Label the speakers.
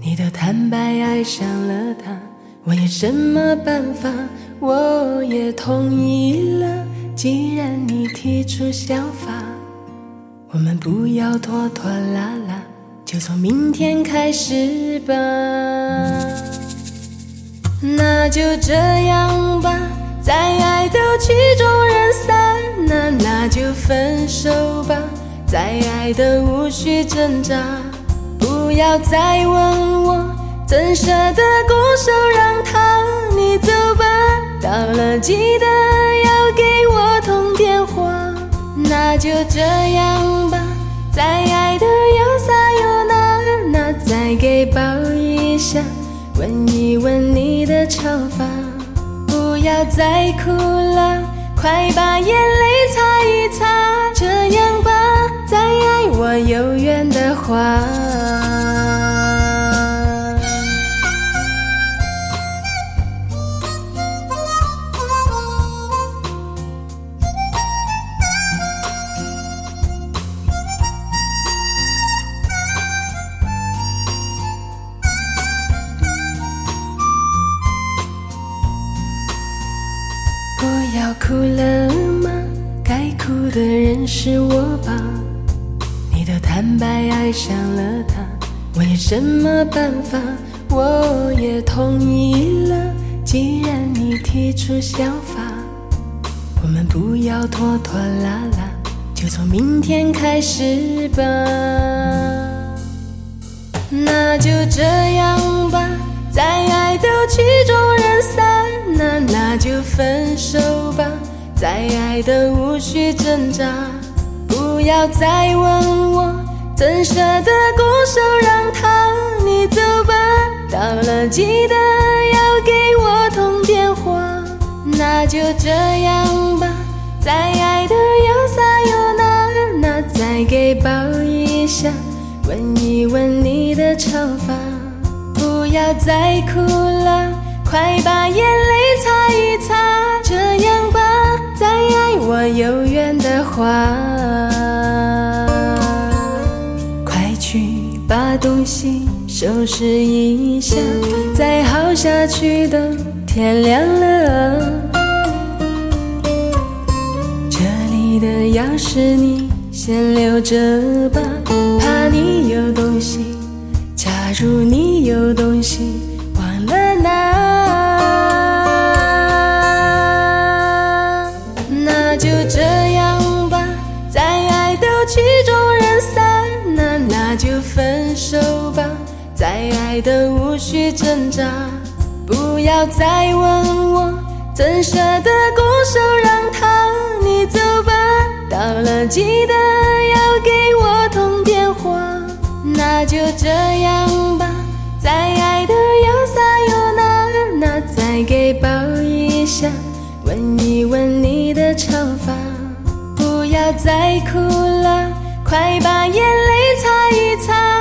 Speaker 1: 你都坦白爱上了他，我有什么办法？我也同意了，既然你提出想法，我们不要拖拖拉拉，就从明天开始吧。那就这样吧，再爱都曲终人散，那就分手吧，再爱都无需挣扎。不要再问我，怎舍得拱手让他？你走吧，到了记得要给我通电话。那就这样吧，再爱的有撒有那再给抱一下，闻一闻你的长发。不要再哭了，快把眼泪擦一擦，这样吧，再爱我有缘的话。不要哭了吗？该哭的人是我吧。你都坦白爱上了他，我有什么办法？我也同意了，既然你提出想法，我们不要拖拖拉拉，就从明天开始吧。那就这样吧，再爱都曲终人散，那就分手吧，再爱都无需挣扎。不要再问我，怎舍得拱手让他？你走吧，到了记得要给我通电话。那就这样吧，再爱的有撒有那再给抱一下，闻一闻你的长发。不要再哭了，快把眼泪擦一擦，这样吧，再爱我有缘的话。快去把东西收拾一下，再耗下去的天亮了。这里的钥匙你先留着吧，怕你有东西，假如你有东西忘了拿。那就这样吧，再爱都曲终人散，那就分手吧，再爱都无需挣扎。不要再问我，怎舍得拱手让他？你走吧，到了记得要给我通电话。那就这样吧，再爱的有撒有那再给抱一下，闻一闻你的长发。不要再哭了，快把眼泪擦一擦，